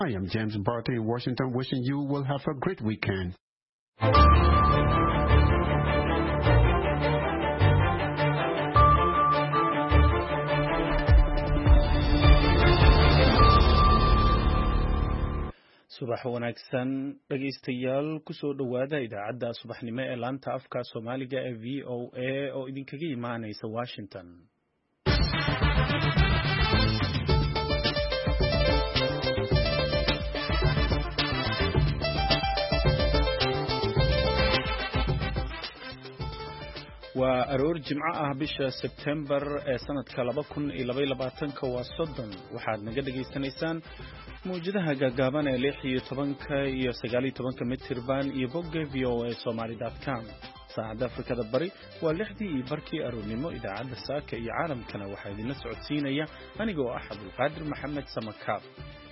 I am James Barton in Washington, wishing you will have a great weekend. subax wanaagsan dhageystayaal kusoo dhawaada idaacadda subaxnimo ee laanta afka Soomaaliga ee VOA oo idinkaga imaanaysa Washington. waa aroor jimco ah bisha September ee sanadka 2022 waa 30 waxaad naga dhageysanaysaan muujadaha gaagaaban ee 16 iyo 19 mitir band iyo bogga voasomali.com. saacadda Afrikada Bari waa 6:00 aroornimo. idaacadda saaka iyo caalamkana waxaa idinla socodsiinaya aniga oo ah Abdulqaadir Maxamed Samakaab.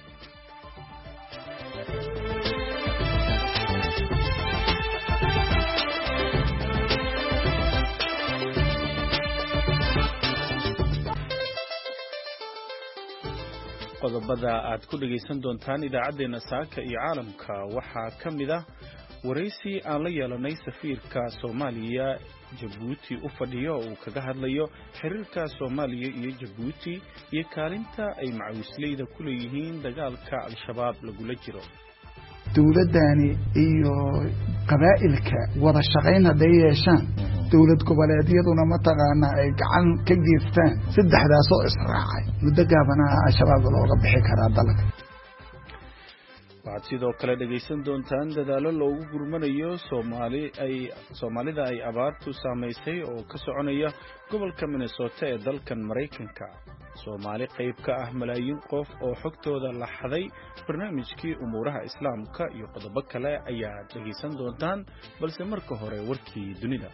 qodobada aad ku dhageysan doontaan idaacadeena saaka iyo caalamka waxaa ka mid ah waraysi aan la yeelanay safiirka Soomaaliya Djibouti u fadhiyo oo kaga hadlayo xiriirka Soomaaliya iyo Djibouti iyo kaalinta ay macawisleyda ku leeyihiin dagaalka al-shabaab lagula jiro. dawladani iyo qabaa'ilka wada shaqayn haday yeeshaan dawlad goboleedyaduna ma taqaana ay gacan ka geystaan saddexdaas oo israacay muddo gaaban al-shabaab looga bixi karaa dalka. waxaad sidoo kale dhageysan doontaan dadaalo loogu gurmanayo Soomaalida ay abaartu saameysay oo ka soconaya gobolka Minnesota ee dalkan Mareykanka. Soomaali qayb ka ah malaayiin qof oo xogtooda la xaday. barnaamijkii umuuraha islaamka iyo qodobo kale ayaa dhageysan doontaan, balse marka hore warkii dunida.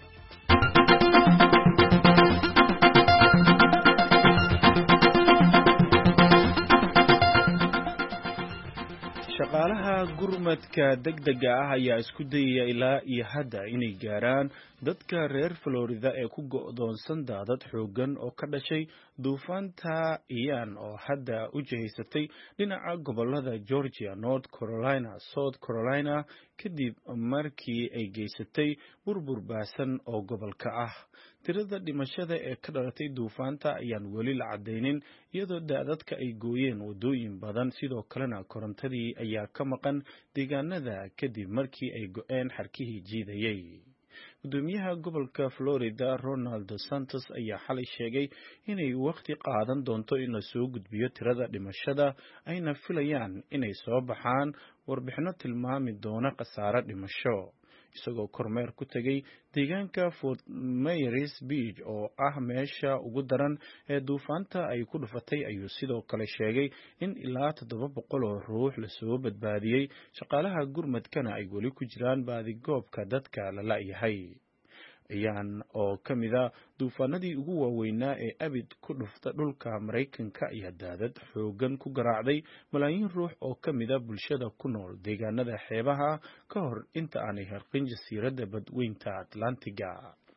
shaqaalaha gurmadka degdega ah ayaa isku dayaya ilaa iyo hadda inay gaaraan dadka reer Florida ee ku go'doonsan daadad xoogan oo ka dhashay duufaanta Ian oo hadda u jeeysatay dhinaca gobolada Georgia, North Carolina, South Carolina kadib markii ay geysatay burbur baasan oo gobolka ah. tirada dhimashada ee ka dhalatay duufaanta ayaan weli la cadeynin, iyadoo daadadka ay gooyeen wadooyin badan, sidoo kalena korontadii ayaa ka maqan deegaanada kadib markii ay go'een xarkihii jiidayay. gudoomiyaha gobolka Florida Ronald DeSantis ayaa xalay sheegay inay waqti qaadan doonto in la soo gudbiyo tirada dhimashada, ayna filayaan inay soo baxaan warbixino tilmaami doona khasaare dhimasho. isagoo kormeer ku tagay deegaanka Fort Myers Beach oo ah meesha ugu daran ee duufaanta ay ku dhufatay, ayuu sidoo kale sheegay in ilaa 700 oo ruux la soo badbaadiyay, shaqaalaha gurmadkana ay weli ku jiraan baadigoobka dadka la la'yahay. Ian oo kamida duufaanadii ugu waaweynaa ee abid ku dhufta dhulka Mareykanka ayaa daadad xoogan ku garaacday malaayiin ruux oo kamida bulshada ku nool deegaanada xeebaha ka hor inta aanay harqin jasiiradda badweynta Atlantiga.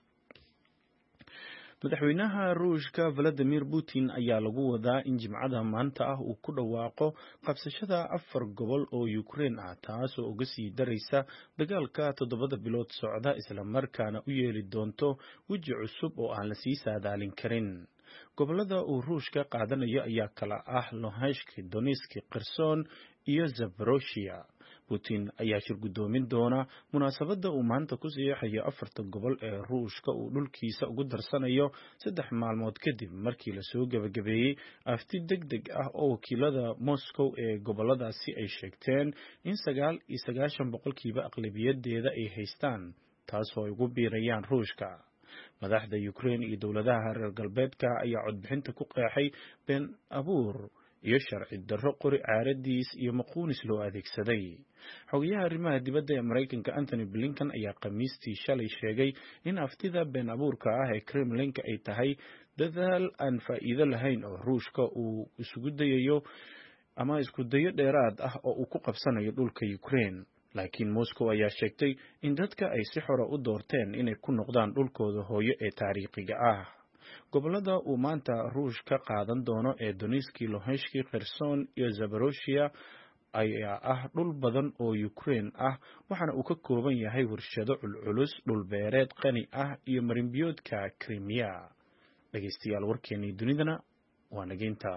madaxweynaha Ruushka Vladimir Putin ayaa lagu wadaa in jimcada maanta ah uu ku dhawaaqo qabsashada 4 gobol oo Ukraine ah, taas oo uga sii daraysa dagaalka 7 bilood socda, isla markaana u yeeli doonto weji cusub oo aan la sii saadaalin karin. gobolada uu Ruushka qaadanayo ayaa kala ah Luhansk, Donetsk, Kherson iyo Zaporozhye. Putin ayaa shir gudoomin doona munaasabada uu maanta ku saxeexayo 4 gobol ee Ruushka uu dhulkiisa ugu darsanayo 3 maalmood kadib markii la soo gabagabeeyay afti degdeg ah oo wakiilada Moscow ee goboladaasi ay sheegteen in 99% aqlabiyadeeda ay haystaan, taasoo ay ugu biirayaan Ruushka. madaxda Ukraine iyo dawladaha reer galbeedka ayaa codbixinta ku qeexay been abuur iyo sharci darro qori caaradiis iyo maquunis loo adeegsaday. xogayaha arrimaha dibadda ee Mareykanka Anthony Blinken ayaa Khamiistii shalay sheegay in aftida been abuurka ah ee Kremlinka ay tahay dadaal aan faa'iido lahayn oo Ruushka uu isku dayo dheeraad ah oo uu ku qabsanayo dhulka Ukraine. laakiin Moscow ayaa sheegtay in dadka ay si xor ah u doorteen inay ku noqdaan dhulkooda hooyo ee taariikhiga ah. gobolada uu maanta Ruushka qaadan doono ee Donetsk, Luhansk, Kherson iyo Zaporozhye ayaa ah dhul badan oo Ukraine ah waxaana uu ka kooban yahay warshado culculus, dhul beereed qani ah iyo marinbiyoodka Crimea. Dhageystayaal warkeenii dunidana waa nageynta.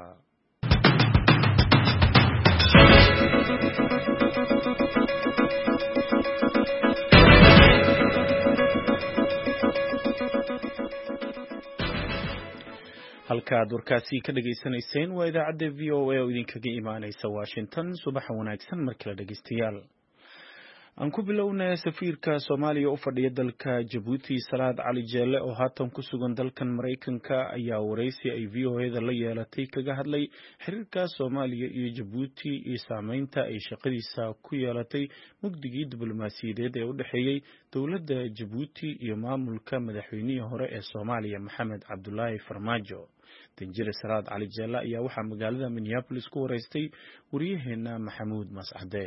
halkaad warkaasi ka dhageysanayseen waa idaacadda VOA oo idinkaga imaanaysa Washington. subaxa wanaagsan markale dhageystayaal. aan ku bilownay safiirka Soomaaliya u fadhiya dalka Djibouti Salaad Cali Jeelle oo haatan ku sugan dalkan Mareykanka ayaa wareysi ay VOA-da la yeelatay kaga hadlay xiriirka Soomaaliya iyo Djibouti iyo saameynta ay shaqadiisa ku yeelatay mugdigii diblomaasiyadeed ee u dhaxeeyay dowladda Djibouti iyo maamulka madaxweynihii hore ee Soomaaliya Maxamed Cabdullaahi Farmaajo. Danjire Salaad Cali Jeelle ayaa waxaa magaalada Minneapolis ku wareystay wariyaheena Maxamuud Mascade.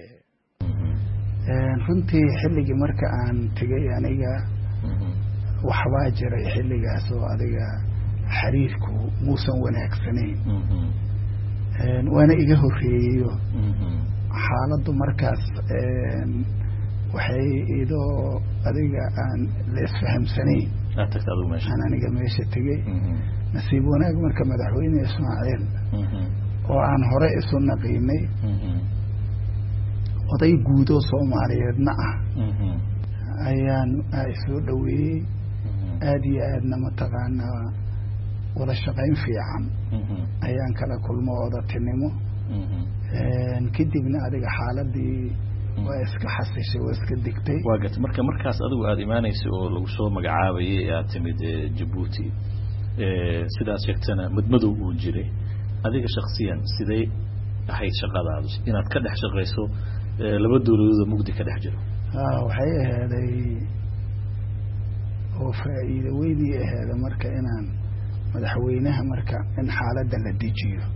runtii xilligii marka aan tagay aniga waxbaa jiray xilligaas oo adiga xiriirku muusan wanaagsanayn waana iga horeeyo xaaladdu markaas waxay idoo adiga aan la isfahamsanayn aan aniga meesha tegay nasiib wanaag marka madaxweyne Ismaaciil oo aan hore isu naqiinay oday guud oo Soomaaliyeedna ah ayaan soo dhaweeyay aad iyo aadna mataqaanaa wada shaqayn fiican ayaan kala kulmo odatinimo kadibna adiga xaaladii waa iska xasishay waa iska degtay. waagat markaas adigu aad imaanaysa oo lagu soo magacaabayay aad timid Djibouti sidaas sheegtana madmadow uu jiray adiga shakhsiyan sidee ahayd shaqadaadu inaad ka dhex shaqayso laba dawladood mugdi ka dhex jiro? waxay ahaday oo faa'iido weyn ahayd marka inaan madaxweynaha marka in xaaladda la dejiyo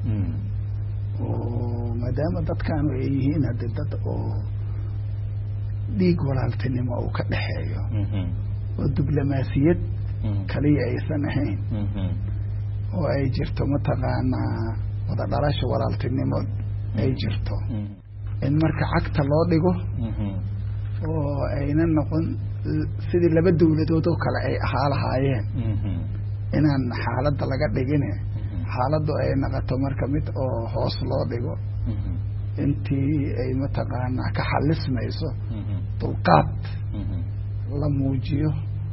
oo maadaama dadkan ay yihiin dad oo dhiig walaaltinimo oo ka dhaxeeyo oo diblomaasiyad kaliya aysan ahayn oo ay jirto mataqaanaa wada dhalasho walaaltinimo ay jirto in marka cagta loo dhigo oo ayna noqon sidii laba dawladood oo kale ay ahaa lahaayeen inaan xaaladda laga dhigin xaaladdu ay noqoto marka mid oo hoos loo dhigo intii ay mataqaanaa ka xalismayso dulqaad la muujiyo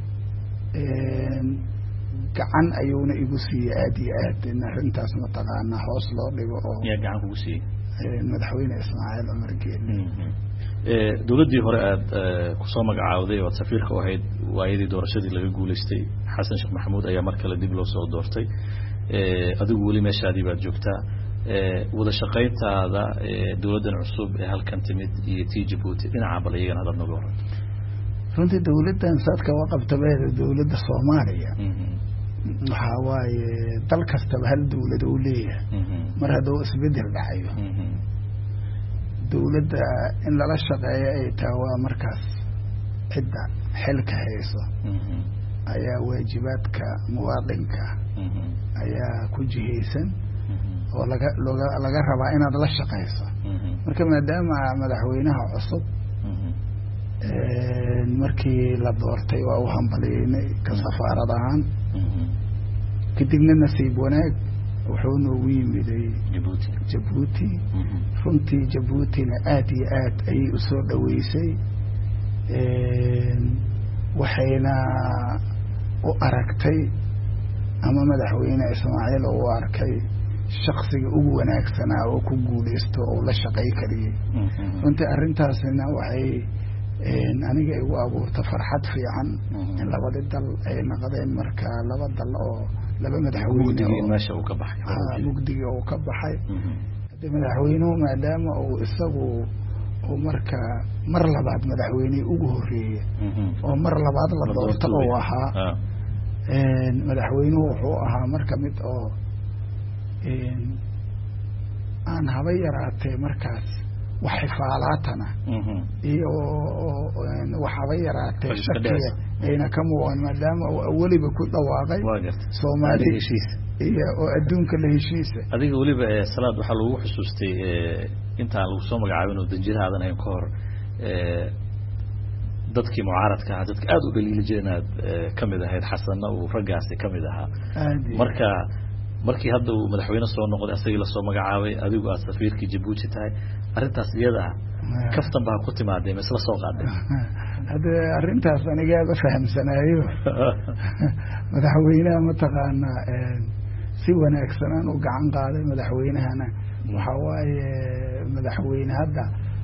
gacan ayuuna igu siiyey aad iyo aad in arrintaas mataqaanaa hoos loo dhigo oo yaa gacan kugu siiyey madaxweyne Ismaaciil Cumar Geelle. dawladdii hore aad ku soo magacaawday oo safiirka u ahayd waayadii doorashadii laga guuleystay Xasan Sheekh Maxamuud ayaa mar kale dib loo soo doortay adigu weli meeshaadii baad joogtaa wada shaqayntaada dawladdan cusub ee halkan timid iyo tii Djibouti dhinaca bal iyagana hadad nooga waran. runtii dawladdan saadka waa qabtabeeda dawladda Soomaaliya waxaa waaye dal kastaba hal dawlad uu leeyahay mar hadduu isbedel dhacayo dawladda in lala shaqeeyo ay tahay waa markaas cidda xilka hayso ayaa waajibaadka muwaadinka ayaa ku jihaysan oo laga rabaa inaad la shaqeyso marka maadaama madaxweynaha cusub markii la doortay waa u hambalyeynay ka safaarad ahaan kadibna nasiib wanaag wuxuu noogu yimiday Djibouti runtii Djiboutina aad iyo aad ayay u soo dhaweysay waxayna u aragtay ama madaxweyne Ismaaciil oo arkay shakhsiga ugu wanaagsanaa oo ku guuleysto oo la shaqay kariyay runtii arrintaasina waxay aniga igu abuurta farxad fiican in labada dal ay noqdeen marka laba dal oo laba madaxweyne meesha uu ka baxay mugdiga uu ka baxay hadii madaxweynuhu maadaama uu isagu oo marka mar labaad madaxweyne ugu horeeyay oo mar labaad la doorto oo ahaa madaxweynuhu wuxuu ahaa marka mid oo aan haba yaraatee markaas wax xifaalaatana iyo waxaba yaraatee shakiya ayna ka muuqan maadaama uu weliba ku dhawaaqay Soomaaliya iyo oo adduunka la heshiisa. adiga weliba Salaad waxaa lagu xusuustay intaan lagu soo magacaabin oo danjirahaadan ahayn ka hor dadkii mucaaradka ahaa dadka aad u dhaliili jireen kamid ahayd xasanna uu raggaasi kamid ahaa marka markii hadda uu madaxweyne soo noqday asagii lasoo magacaabay adigu aad safiirkii Djibouti tahay arrintaas iyada kaftan baa ku timaadey ma isla soo qaaday hada arrintaas aniga aad fahamsanayo madaxweynaha mataqaana si wanaagsan aan u gacan qaaday madaxweynahana waxa waaye madaxweyne hadda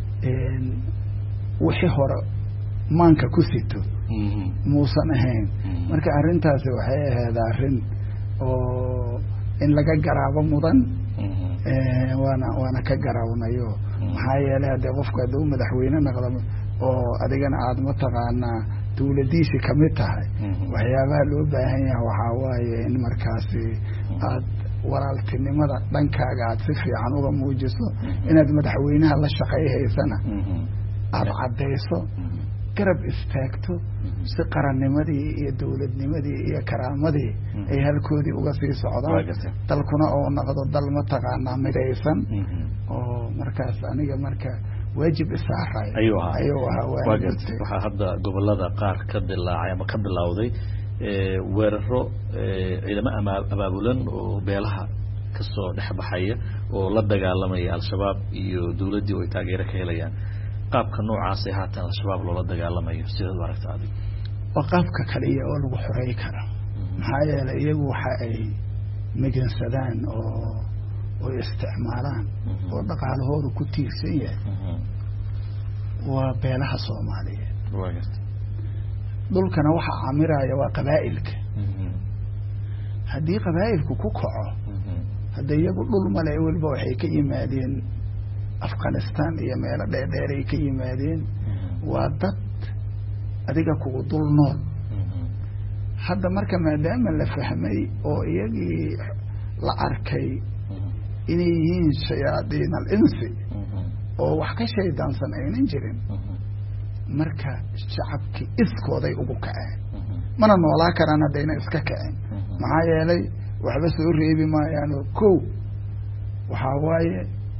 wixii hore maanka ku sito muusan ahayn marka arrintaasi waxay ahayd arrin oo in laga garaabo mudan waana ka garawnayo maxaa yeelay hadee qofku hadduu madaxweyne noqdo oo adigana aad mataqaanaa dawladiisi kamid tahay waxyaabaha loo baahan yahay waxaa waaye in markaasi aad walaaltinimada dhankaaga aad si fiican uga muujiso inaad madaxweynaha la shaqayhaysana aad caddayso garab istaagto si qarannimadii iyo dawladnimadii iyo karaamadii ay halkoodii uga sii socdaan dalkuna oo noqdo dal mataqaanaa midaysan oo markaas aniga marka waajib isaaray ayuu ahaa waxaa hadda gobolada qaar ka dilaacay ama ka bilowday weeraro ciidamo abaabulan oo beelaha kasoo dhexbaxaya oo la dagaalamaya al-shabaab iyo dawladdii oo ay taageero ka helayaan qaabka noocaas ee haatan al-shabaab loola dagaalamayo sidaad u aragta adiga waa qaabka kaliya oo lagu xoreey karo maxaa yeelay iyagu waxa ay migansadaan oo isticmaalaan oo dhaqaalahoodu ku tiirsan yahay waa beelaha Soomaaliyeed dhulkana waxa camiraya waa qabaa'ilka haddii qabaa'ilku ku kaco hadda iyagu dhul male weliba waxay ka yimaadeen Afghanistan iyo meelo dheer ay ka yimaadeen waa dad adiga kugu dul nool hadda marka maadaama la fahmay oo iyagii la arkay inay yihiin shayaadiin al-insi oo wax ka shaydaansan aynan jirin marka shacabkii iskooday ugu kaceen mana noolaa karaan haddayna iska kaceen maxaa yeelay waxba soo reebi maayaan kow waxaa waaye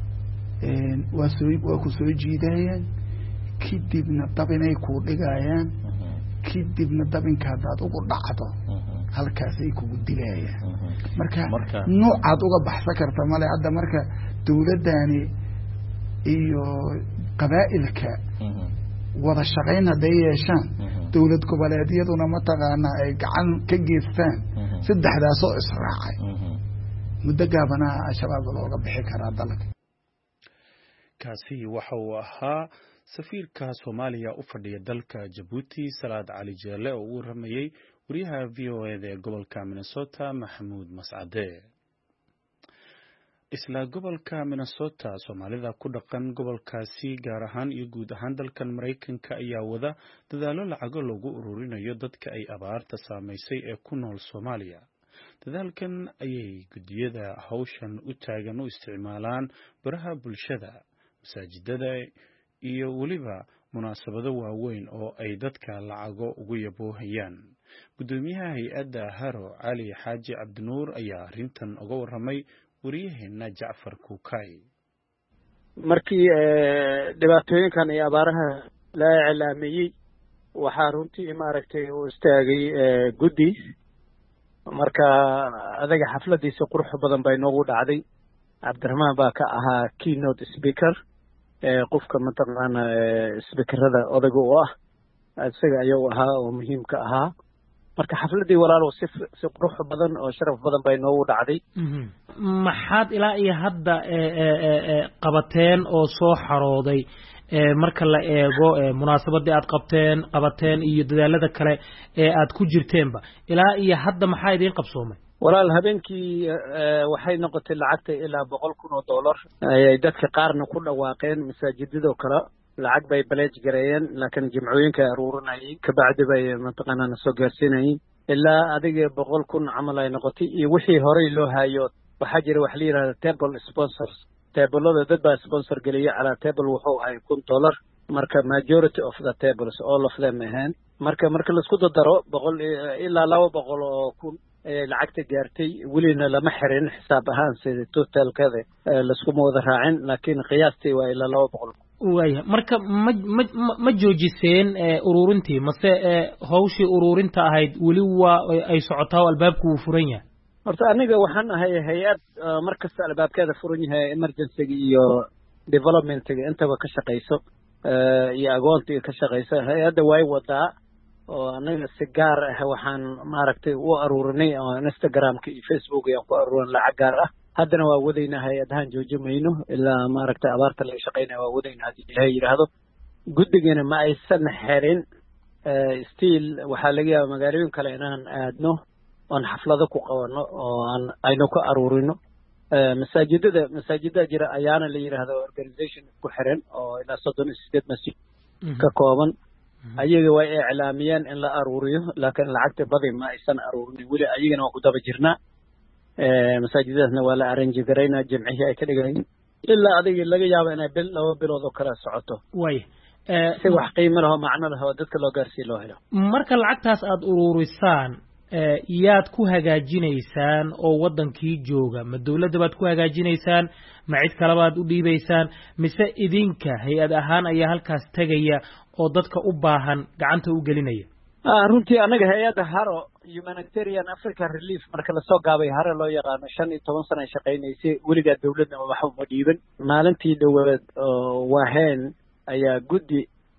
waa ku soo jiidayaan kadibna dabinay kuu dhigayaan kadibna dabinka haddaad ugu dhacdo halkaasay kugu dilayaan marka noocaad uga baxsan karta male hadda marka dawladdani iyo qabaa'ilka wada shaqayn hadday yeeshaan dawlad goboleedyaduna mataqaanaa ay gacan ka geystaan saddexdaasoo israacay muddo gaabanaa al-shabaab looga bixi karaa dalka kaasi waxa uu ahaa safiirka Soomaaliya u fadhiya dalka Djibouti Salaad Cali Jeelle oo uu waramayay wariyaha VOA ee gobolka Minnesota Maxamuud Mascade isla gobolka Minnesota Soomaalida ku dhaqan gobolkaasi gaar ahaan iyo guud ahaan dalkan Mareykanka ayaa wada dadaalo lacago lagu ururinayo dadka ay abaarta saameysay ee ku nool Soomaaliya dadaalkan ayay gudiyada hawshan u taagan u isticmaalaan baraha bulshada masaajidada iyo waliba munaasabado waaweyn oo ay dadka lacago ugu yaboohayaan gudoomiyaha hay'adda Haro Cali Xaaji Cabdinuur ayaa arintan uga waramay wariyaheena Jacfar Kuukay markii dhibaatooyinkan iyo abaaraha la iclaamiyay waxaa runtii maaragtay uu istaagay gudi marka adaga xafladiisa qurux badan bay noogu dhacday Cabdiraxmaan baa ka ahaa keynote speaker qofka mataqaana speakerada odaga oo ah isaga ayuu ahaa oo muhiim ka ahaa marka xafladii walaalo si qurux badan oo sharaf badan bay noogu dhacday maxaad ilaa iyo hadda qabateen oo soo xarooday marka la eego munaasabadii aad qabateen iyo dadaalada kale ee aad ku jirteenba ilaa iyo hadda maxaa idin qabsoomay walaal habeenkii waxay noqotay lacagta ilaa $100,000 ay dadka qaarna ku dhawaaqeen masaajidada kale lacag bay pledge gareeyeen laakiin jimcooyinka aruurinayay ka bacdi bay mataqaana soo gaarsiinayeen ilaa adiga 100,000 camal ay noqotay iyo wixii horey loo hayo waxa jira wax la yiraahdo table sponsors tablada dad baa sponsor galiya ala table wuxuu ahay $1,000 marka majority of the tables all of them ahaan marka la isku daro 100 ilaa 200,000 lacagta gaartay welina lama xirin xisaab ahaan sida totalkada laskuma wada raacin laakiin qiyaastii waa ilaa 200. waaya marka ma joojiseen ururintii mase hawshii ururinta ahayd weli waa ay socotaa albaabku uu furan yahay? horta aniga waxaan ahay hay'ad markasta albaabkeeda furan yahay emergency iyo development intaba ka shaqeyso iyo agoonta ka shaqeyso hay'adda way wadaa oo anaga si gaar ah waxaan maaragtay u aruurinay oo Instagram-ka iyo Facebook ayaan ku aruurin lacag gaar ah haddana waa wadaynaa hay'adahan joojimayno ilaa maaragtay abaarta laga shaqeynaa waa wadaynaa haddii Ilaahay yiraahdo guddigana ma aysan xirin still waxaa laga yaabaa magaalooyin kale inaan aadno oon xaflado ku qabano oo aynu ku aruurino masaajidada jira ayaana la yiraahdo organization ku xiran oo ilaa 38 masjid ka kooban ayaga way iclaamiyeen in la aruuriyo laakiin lacagta badi ma aysan aruurin weli ayagana waa ku daba jirnaa masaajidadna waa la arrange gareynaa jamciyada ay ka dhigayeen ilaa adiga laga yaabo inay laba bilood oo kala socoto way si wax qiimo leh oo macno leh oo dadka loo gaarsiin loo helo marka lacagtaas aad uruurisaan yaad ku hagaajinaysaan oo wadankii jooga ma dawladda baad ku hagaajinaysaan ma cid kale baad u dhiibaysaan mise idinka hay'ad ahaan ayaa halkaas tagaya oo dadka u baahan gacanta u gelinaya? runtii anaga hay'adda Haro Humanitarian African Relief marka la soo gaabay Haro loo yaqaan 15 sano shaqeynaysay weliga dawladda wax uma dhiiban maalintii dawlad waaheen ayaa guddi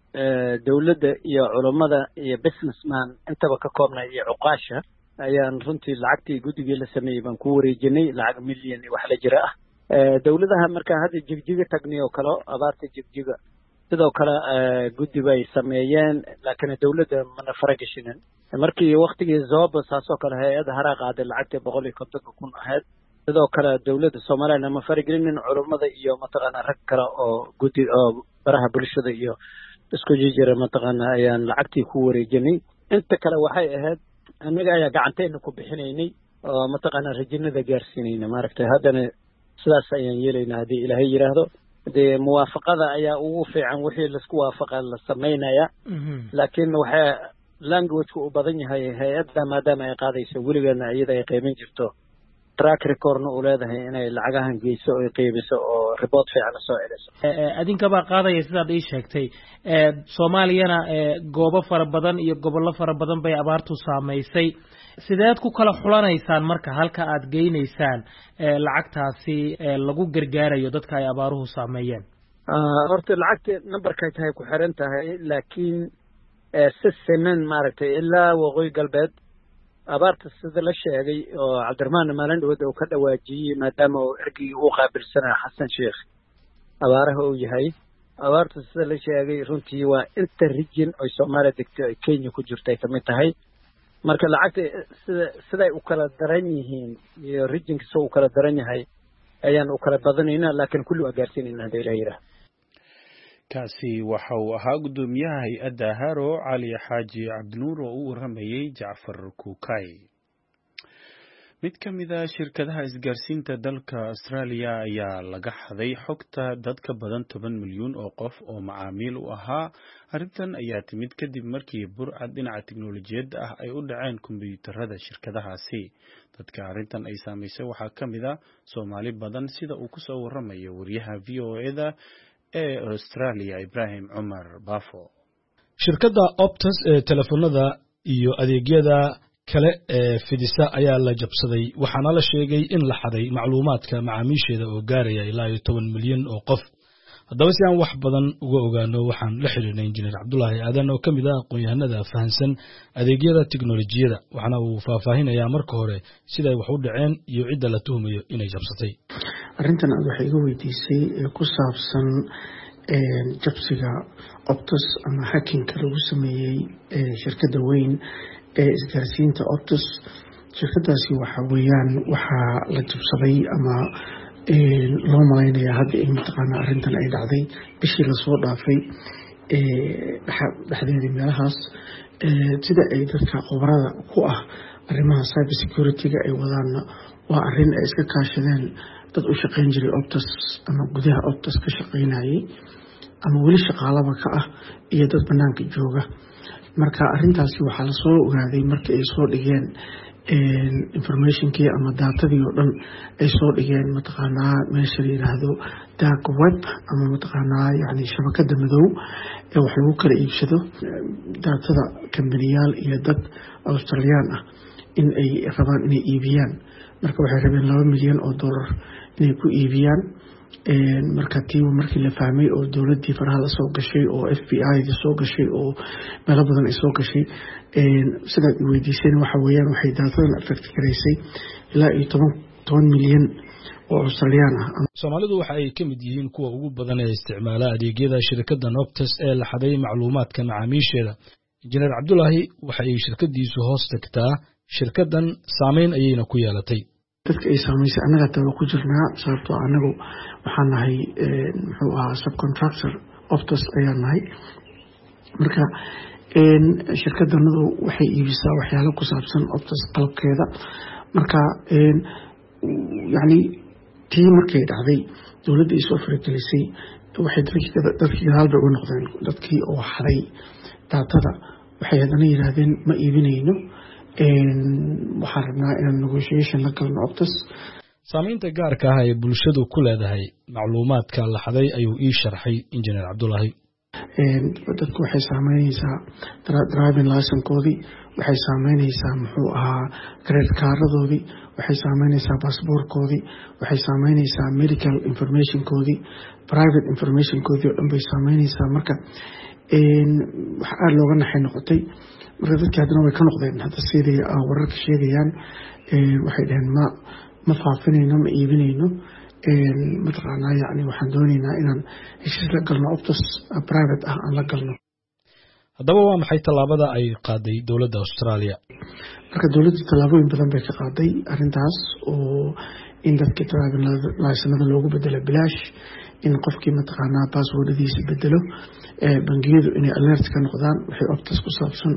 dawladda iyo culimada iyo businessman intaba ka koobnay iyo cuqaasha ayaan runtii lacagtii guddigii la sameeyay baan ku wareejinay lacag milyan wax la jira ah dawladaha marka hadda jigjiga tagniyo kale abaarta jigjiga sidoo kale guddi bay sameeyeen laakiin dawladda mana faragashinan markii waqtigii Zooba saasoo kale hay'adda Hara qaaday lacagta 150,000 ahayd sidoo kale dawladda Soomaaliya ma faragelinin culimada iyo mataqaana rag kale oo guddi oo baraha bulshada iyo isku jira mataqaana ayaan lacagtii ku wareejinay inta kale waxay ahayd anaga ayaa gacanteena ku bixinaynay oo mataqaana rajinada gaarsiinayna maaragtay haddana sidaas ayaan yeelaynaa haddii Ilaahay yiraahdo de muwaafaqada ayaa ugu fiican wixii la isku waafaqa la sameynaya laakiin waxa language u badan yahay hay'adda maadaama ay qaadayso weligeena iyada ay qiimin jirto track record u leedahay inay lacagahan geyso oo qiimiso oo report fiican soo celiso adinka baa qaadaya sidaad ii sheegtay Soomaaliyana goobo fara badan iyo gobollo fara badan bay abaartu saameysay sideed ku kala xulanaysaan marka halka aad geynaysaan lacagtaasi lagu gargaarayo dadka ay abaaruhu saameeyeen? horta lacagta numberka tahay ku xiran tahay laakiin sistemen maaragtay ilaa waqooyi galbeed abaarta sida la sheegay oo Cabdirmaan maalin dhawada uu ka dhawaajiyay maadaama uu ergii uu qaabilsanaa Xasan Sheekh abaaraha uu yahay abaarta sida la sheegay runtii waa inta region oo Soomaaliya degto ay Kenya ku jirtay kamid tahay marka lacagta sida u kala daran yihiin iyo regionka soo kala daran yahay ayaan u kala badanaynaa laakiin kulli waa gaarsiinaynaa hadii la yiraahdo kaasi waxa uu ahaa gudoomiyaha hay'adda Haro Cali Xaaji Cabdinuur oo u waramayay Jacfar Kuukay. mid ka mid ah shirkadaha isgaarsiinta dalka Australia ayaa laga xaday xogta dad ka badan 10 milyan oo qof oo macaamiil u ahaa arrintan ayaa timid kadib markii burcad dhinaca tiknoolajiyadda ah ay u dhaceen kombiyuutarada shirkadahaasi dadka arrintan ay saameysay waxaa ka mid ah Soomaali badan sida uu ku soo waramayo wariyaha VOA-da ee Australia Ibrahim Umar Bafo. shirkadda Optus ee telefoonada iyo adeegyada kale ee fidisa ayaa la jabsaday waxaana la sheegay in la xaday macluumaadka macaamiisheeda oo gaaraya ilaa 10 milyan oo qof. haddaba si aan wax badan uga ogaano waxaan la xiriirnay injineer Cabdullaahi Aadan oo kamid ah aqoon-yahanada fahansan adeegyada tiknoolajiyada waxaana uu faahfaahinayaa marka hore sida ay wax u dhaceen iyo cidda la tuhumayo inay jabsatay. arrintan aad waxay iga weydiisay ku saabsan jabsiga Optus ama hacking-ka lagu sameeyay shirkadda weyn ee isgaarsiinta Optus. shirkadaasi waxa weeyaan waxaa la jabsaday ama loo malaynayaa hadda in mataqaana arrintan ay dhacday bishii lasoo dhaafay dhexdeedii meelahaas sida ay dadka khubarada ku ah arrimaha cyber security-ga ay wadaanna waa arrin ay iska kaashadeen dad u shaqayn jiray Optus ama gudaha Optus ka shaqaynayay ama weli shaqaalaba ka ah iyo dad banaanka jooga. marka arrintaasi waxaa la soo ogaaday markii ay soo dhigeen informationkii ama daatadii oo dhan ay soo dhigeen mataqaanaa meesha la yiraahdo dark web ama mataqaanaa yani shabakada madow ee wax lagu kala iibsado daatada kambaniyaal iyo dad Australian ah in ay rabaan inay iibiyaan. Marka waxay rabeen $2 milyan inay ku iibiyaan. marka tii markii la fahmay oo dawladii faraha la soo gashay oo FBI da soo gashay oo meelo badan ay soo gashay sida ay weydiiseen waxa weeyaan waxay daatadan affect gareysay ilaa 10 milyan oo Australian ah. Soomaalidu waxa ay ka mid yihiin kuwa ugu badan ee isticmaala adeegyada shirkadda Optus ee la xaday macluumaadka macaamiisheeda. Injineer Cabdullaahi waxa ay shirkadiisu hoos tagtaa shirkaddan saameyn ayayna ku yeelatay. dadka ay saameysay anaga taa ku jirnaa sababtoo anagu waxaan nahay muxuu ahaa subcontractor Optus ayaan nahay. marka shirkaddanadu waxay iibisaa waxyaalo ku saabsan Optus qalabkeeda. marka yani tii markay dhacday dawladda ay soo faragelisay waxay dadkii halba u noqdeen dadkii oo xaday daatada waxay hadana yiraahdeen ma iibinayno waxaan rabnaa inaan negotiation la galno Optus. Saameynta gaarka ah ee bulshadu ku leedahay macluumaadka la xaday ayuu ii sharxay Injineer Cabdullaahi. dadku waxay saameynaysaa driving license-koodii, waxay saameynaysaa muxuu ahaa credit card-doodii, waxay saameynaysaa passport-koodii, waxay saameynaysaa medical information-koodii, private information-koodii oo dhan bay saameynaysaa. marka wax aad looga naxay noqotay. marka dadkii haddana way ka noqdeen hadda sidii wararka sheegayaan waxay dhaheen ma faafinayno ma iibinayno mataqaanaa yani waxaan doonaynaa inaan heshiis la galno Optus private ah aan la galno. haddaba waa maxay tallaabada ay qaaday dowladda Australia? marka dowladda tallaabooyin badan bay ka qaaday arrintaas oo in dadka driving license loogu bedelo bilaash, in qofkii mataqaanaa passwordadiisa bedelo, bangiyadu inay alert ka noqdaan waxay Optus ku saabsan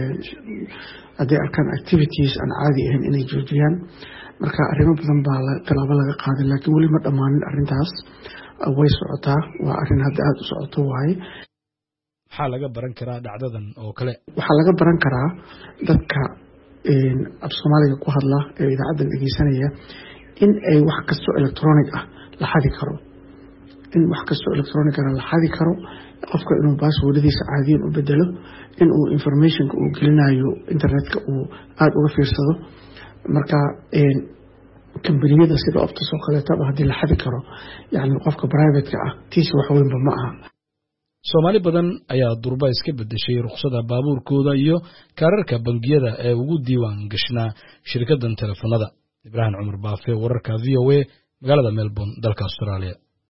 haddii arkaan activities aan caadi ahayn inay joojiyaan. marka arrimo badan baa tallaabo laga qaaday laakiin weli ma dhammaanin arrintaas way socotaa. waa arrin hadda aada u socoto waaye. maxaa laga baran karaa dhacdadan oo kale? waxaa laga baran karaa dadka af Soomaaliga ku hadla ee idaacaddan dhegeysanaya in ay wax kastoo electronic ah la xadi karo. in wax kastoo electronic ah la xadi karo, qofka inuu passwordadiisa caadiyan u bedelo, in uu informationka uu gelinayo internetka uu aada uga fiirsado. marka kambaniyada sida Optus oo kaleetaba haddii la xadi karo yani qofka private-ka ah tiisa wax weynba ma aha. Soomaali badan ayaa durba iska bedeshay ruqsadda baabuurkooda iyo kaararka bangiyada ee ugu diiwaan gashnaa shirkaddan telefoonada. Ibrahim Cumar Baafe, wararka VOA, magaalada Melbourne, dalka Australia.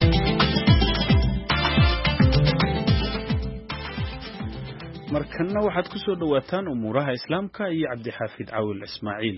markana waxaad ku soo dhawaataan umuuraha islaamka iyo Cabdixaafid Caawil Ismaaciil.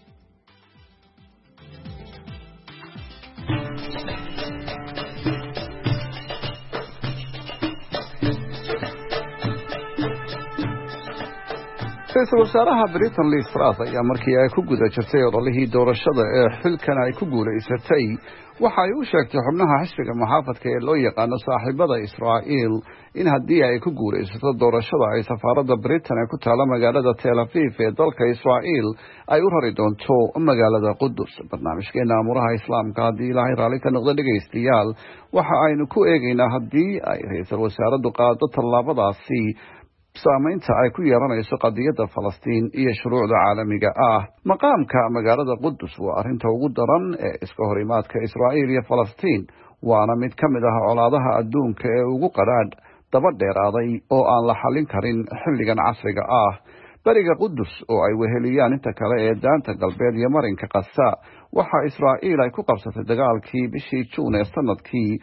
Ra'iisul Wasaaraha Britain Liz Truss ayaa markii ay ku guda jirtay ololihii doorashada ee xilkan ay ku guulaysatay waxa ay u sheegtay xubnaha xisbiga muxaafadka ee loo yaqaano saaxiibada Israa'iil in haddii ay ku guulaysato doorashada ay safaaradda Britain ee ku taala magaalada Tel Aviv ee dalka Israa'iil ay u rari doonto magaalada Qudus. barnaamijkeena amuraha islaamka haddii Ilaahay raali ka noqdo dhegeystayaal waxa aynu ku eegaynaa haddii ay ra'iisul wasaaraddu qaado tallaabadaasi saameynta ay ku yeelanayso qadiyadda Falastiin iyo shuruucda caalamiga ah. maqaamka magaalada Qudus waa arrinta ugu daran ee iska horimaadka Israa'iil iyo Falastiin, waana mid ka mid ah colaadaha adduunka ee ugu qadhaadh daba dheeraaday oo aan la xallin karin xilligan casriga ah. bariga Qudus oo ay weheliyaan inta kale ee daanta galbeed iyo marinka Gaza waxa Israa'iil ay ku qabsatay dagaalkii bishii Juun ee sanadkii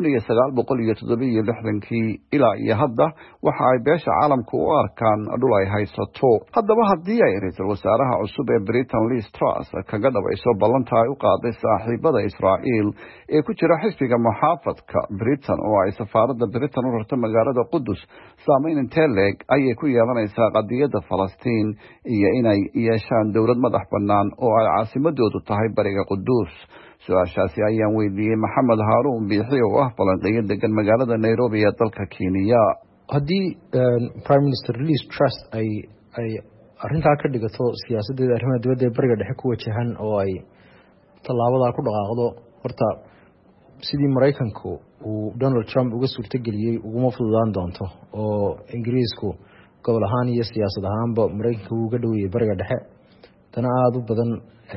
1967 ilaa iyo hadda waxa ay beesha caalamku u arkaan dhul ay haysato. haddaba haddii ay ra'iisul wasaaraha cusub ee Britain Liz Truss kaga dhabayso ballanta ay u qaaday saaxiibada Israa'iil ee ku jira xisbiga muxaafadka Britain oo ay safaaradda Britain u rarto magaalada Qudus, saameyn intee leeg ayay ku yeelanaysaa qadiyadda Falastiin iyo inay yeeshaan dowlad madax bannaan oo ay caasimadoodu tahay bariga Qudus? su-aashaasi ayaan weydiiyey Maxamed Haaruun Biixi oo ah falanqeeyo degan magaalada Nairobi ee dalka Kenya. haddii Prime Minister Liz Truss arrintaa ka dhigato siyaasadeeda arrimaha dibadda ee bariga dhexe ku wajahan oo ay tallaabadaa ku dhaqaaqdo horta sidii maraykanku uu Donald Trump uga suurtageliyey uguma fududaan doonto oo ingiriisku gobol ahaan iyo siyaasad ahaanba maraykanka uu uga dhoweeyey bariga dhexe tana aada u badan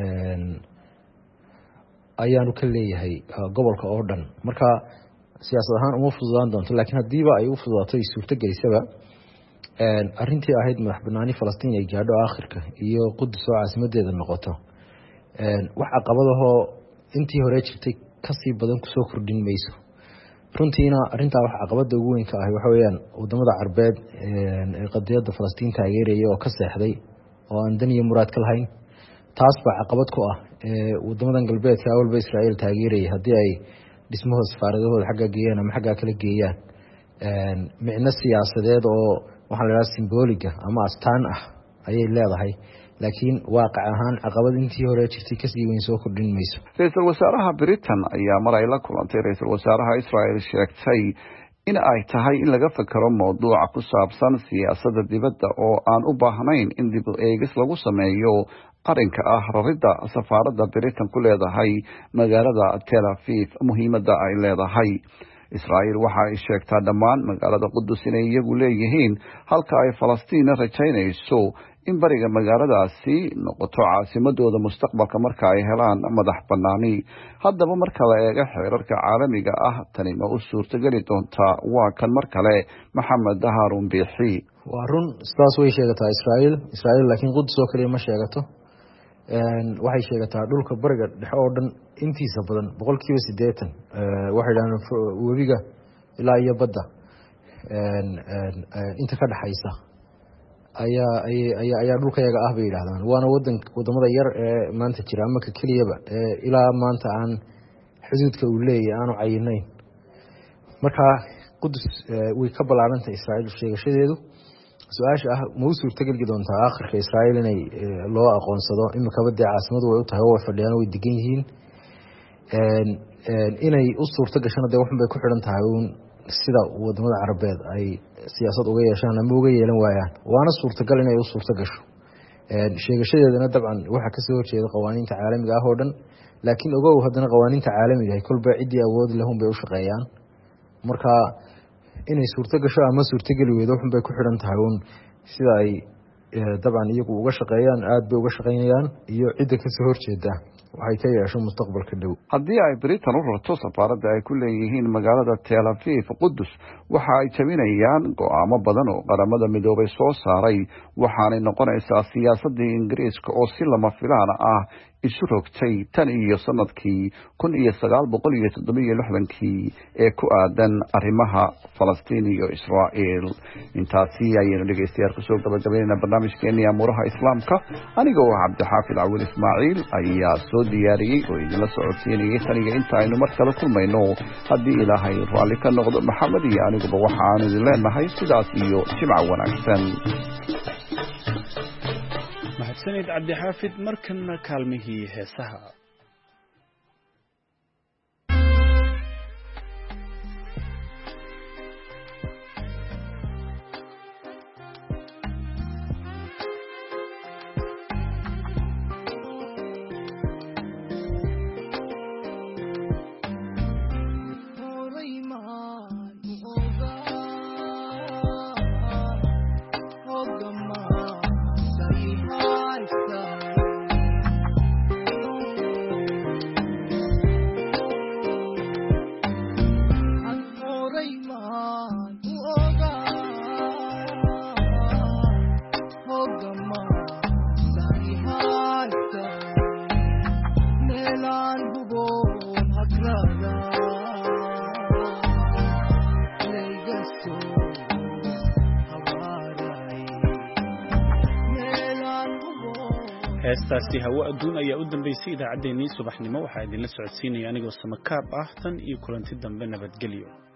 ayaanu ka leeyahay gobolka oo dhan marka siyaasad ahaan uma fududaan doonto laakiin haddiiba ay u fududaato ay suurtagelisaba arrintii ahayd madax banaani Falastiin ay gaadho aakhirka iyo Qudus oo caasimadeeda noqoto wax caqabadahoo intii hore jirtay kasii badan kusoo kordhin mayso runtiina arrintaa wax caqabada ugu weyn ka ah waxa weeyaan wadamada Carbeed ee qadiyada Falastiin taageeraya oo ka seexday oo aan dan iyo muraad ka lahayn taas baa caqabad ku ah wadamadan galbeedka awalba Israa'iil taageeraya haddii ay dhismahooda safaaradahooda xagga geeyaan ama xagga kala geeyaan micno siyaasadeed oo waxaa la yiraahdaa symboliga ama astaan ah ayay leedahay laakiin waaqac ahaan caqabad intii hore jirtay kasii weyn soo kordhin mayso ra'iisul wasaaraha Britain ayaa mar ay la kulantay ra'iisul wasaaraha Israa'iil sheegtay in ay tahay in laga fakaro mowduuca ku saabsan siyaasadda dibadda oo aan u baahnayn in dib u eegis lagu sameeyo arrinka ah raridda safaaradda Britain ku leedahay magaalada Tel Aviv muhiimadda ay leedahay Israa'iil waxa ay sheegtaa dhammaan magaalada Qudus inay iyagu leeyihiin halka ay Falastiin rajaynayso in bariga magaaladaasi noqoto caasimadooda mustaqbalka marka ay helaan madax banaani haddaba marka la eego xeerarka caalamiga ah tani ma u suurtageli doontaa waa kan mar kale Maxamed Haarun Biixi waa run sidaas way sheegataa Israa'iil laakiin Qudus oo kaliya ma sheegato waxay sheegataa dhulka bariga dhexe oo dhan intiisa badan 80% waxay dhahaan webiga ilaa iyo badda inta ka dhaxaysa ayaa dhulkayaga ah bay yiraahdaan waana wadamada yar ee maanta jira ama ka kaliyaba ilaa maanta aan xuduudka uu leeyahay aanu cayinayn marka Qudus way ka balaarantay Israa'iil sheegashadeedu su-aasha ah ma u suurtageli doontaa aakhirka Israa'iil inay loo aqoonsado imika badda caasimadu way u tahay oo fadhiyaan way degan yihiin inay u suurtagashana dee waxan bay ku xidhan tahay sida wadamada Carabeed ay siyaasad uga yeeshaan ama uga yeelan waayaan waana suurtagal inay u suurtagasho sheegashadeedana dabcan waxa ka soo horjeeda qawaaniinta caalamiga ah oo dhan laakiin ogow haddana qawaaniinta caalamiga ay kolba cidii awood leh bay u shaqeeyaan marka inay suurtagasho ama suurtageli weydo waxan bay ku xidhan tahay sida ay dabcan iyagu uga shaqeeyaan aad bay uga shaqeynayaan iyo cidda ka soo horjeeda waxay ka yeesho mustaqbalka dhow haddii ay Britain u rarto safaaradda ay ku leeyihiin magaalada Tel Aviv Qudus waxa ay jabinayaan go'aamo badan oo qaramada midoobay soo saaray waxaanay noqonaysaa siyaasadii Ingiriiska oo si lama filaan ah isu rogtay tan iyo sanadkii 1967 ee ku aadan arrimaha Falastiin iyo Israa'iil intaasi ayaynu dhegeystayaal ku soo gabagabeynaa barnaamijkeennii amuuraha islaamka aniga oo Cabdixaafid Cawil Ismaaciil ayaa soo diyaariyey oo idinla socodsiinayay taniga inta aynu mar kale kulmayno haddii ilaahay raalli ka noqdo Maxamed iyo aniguba waxaanu idin leenahay sidaas iyo jimca wanaagsan mahadsanid Cabdixaafid markana kaalmihii heesaha heestaasi hawo adduun ayaa u dambeysay idaacaddeenii subaxnimo waxaa idinla socodsiinaya anigoo samakaab ah tan iyo kulanti dambe nabadgelyo